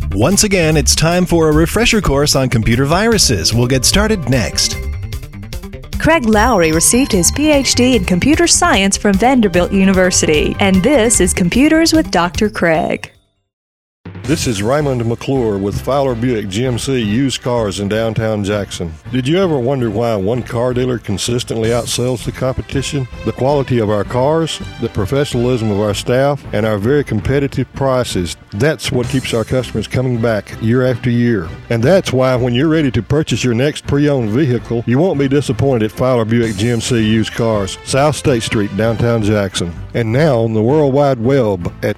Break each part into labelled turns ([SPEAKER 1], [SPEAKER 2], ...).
[SPEAKER 1] Once again, it's time for a refresher course on computer viruses. We'll get started next.
[SPEAKER 2] Craig Lowry received his PhD in computer science from Vanderbilt University, and this is Computers with Dr. Craig.
[SPEAKER 3] This is Raymond McClure with Fowler Buick GMC Used Cars in downtown Jackson. Did you ever wonder why one car dealer consistently outsells the competition? The quality of our cars, the professionalism of our staff, and our very competitive prices. That's what keeps our customers coming back year after year. And that's why when you're ready to purchase your next pre-owned vehicle, you won't be disappointed at Fowler Buick GMC Used Cars, South State Street, downtown Jackson. And now on the World Wide Web at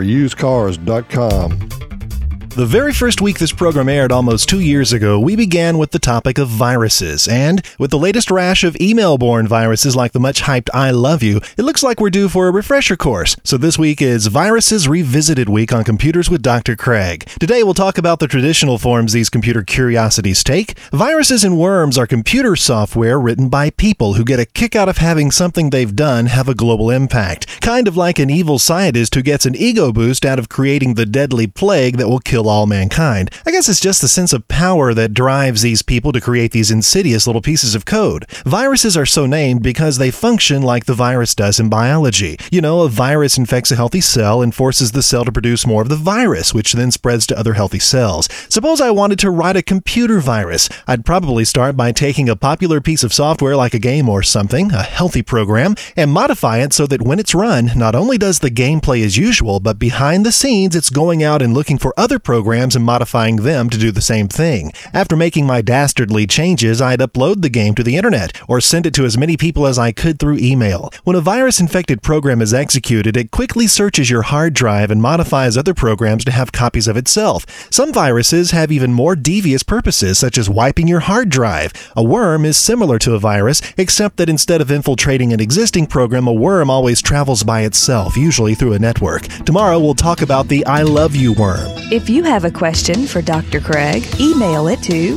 [SPEAKER 3] FowlerUsedCars.com.
[SPEAKER 1] The very first week this program aired almost 2 years ago, we began with the topic of viruses. And with the latest rash of email-borne viruses like the much-hyped I Love You, it looks like we're due for a refresher course. So this week is Viruses Revisited Week on Computers with Dr. Craig. Today we'll talk about the traditional forms these computer curiosities take. Viruses and worms are computer software written by people who get a kick out of having something they've done have a global impact. Kind of like an evil scientist who gets an ego boost out of creating the deadly plague that will kill all mankind. I guess it's just the sense of power that drives these people to create these insidious little pieces of code. Viruses are so named because they function like the virus does in biology. You know, a virus infects a healthy cell and forces the cell to produce more of the virus, which then spreads to other healthy cells. Suppose I wanted to write a computer virus. I'd probably start by taking a popular piece of software like a game or something, a healthy program, and modify it so that when it's run, not only does the game play as usual, but behind the scenes it's going out and looking for other programs and modifying them to do the same thing. After making my dastardly changes, I'd upload the game to the internet or send it to as many people as I could through email. When a virus-infected program is executed, it quickly searches your hard drive and modifies other programs to have copies of itself. Some viruses have even more devious purposes, such as wiping your hard drive. A worm is similar to a virus, except that instead of infiltrating an existing program, a worm always travels by itself, usually through a network. Tomorrow we'll talk about the I Love You worm.
[SPEAKER 2] If you have a question for Dr. Craig, email it to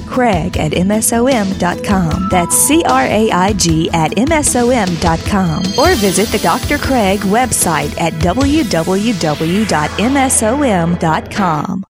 [SPEAKER 2] craig@msom.com. That's CRAIG@msom.com. Or visit the Dr. Craig website at www.msom.com.